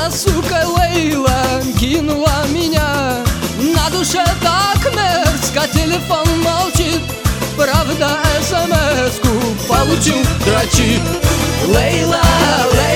эта сука Лейла кинула меня. На душе так мерзко, телефон молчит, правда смс-ку получил дрочит. Лейла, Лейла.